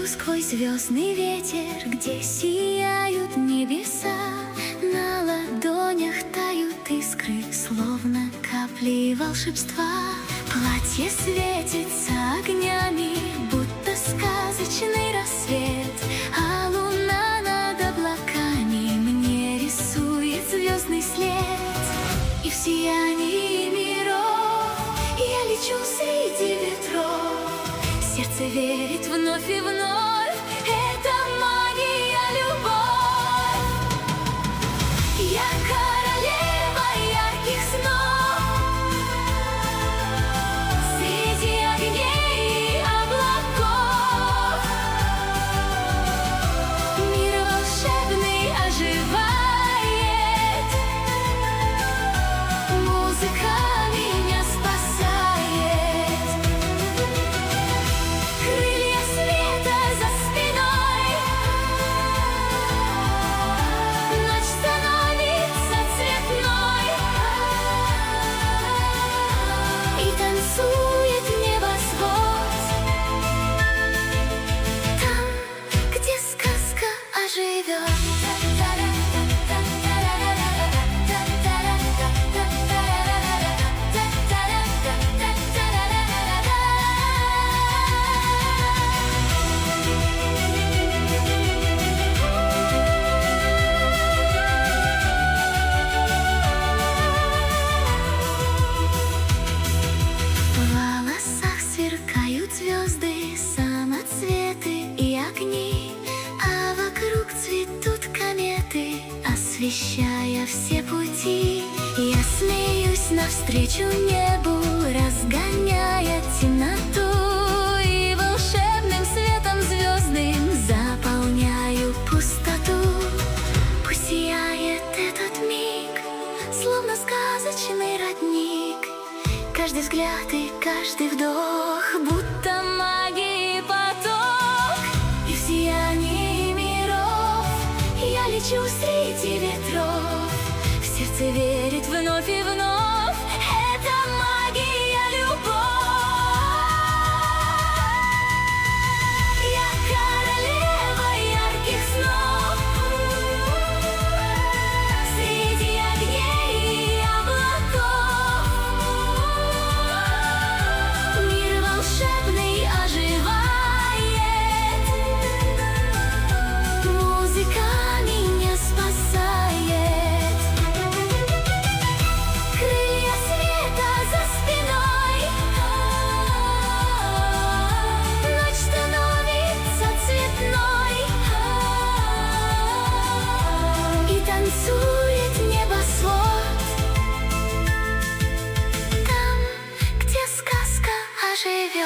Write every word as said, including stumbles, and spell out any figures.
сквозь звездный ветер, где сияют небеса. На ладонях тают искры, словно капли волшебства. Платье светится огнями, будто сказочный рассвет, а луна над облаками мне рисует звездный след. И в сиянии миров я лечу среди ветров. Сердце верит вновь и вновь, это магия, любовь. Я королева ярких снов, среди огней и облаков. Мир волшебный оживает, музыка меня спасает. Крылья света за спиной, ночь становится цветной, и танцует небосвод. Там, где сказка оживет. В волосах сверкают звезды, самоцветы и огни, а вокруг цветут кометы, освещая все пути. Я смеюсь навстречу небу, разгоняя темноту, и волшебным светом звездным заполняю пустоту. Пусть сияет этот миг, словно сказочный родник. Каждый взгляд и каждый вдох, будто магии поток. И в сиянии миров я лечу среди ветров. В сердце верит вновь и вновь, это магия, любовь. Я королева ярких снов, среди огней и облаков. Мир волшебный оживает, музыка меня спасает. Крылья света за спиной, ночь становится цветной, и танцует небосвод. Там, где сказка оживет.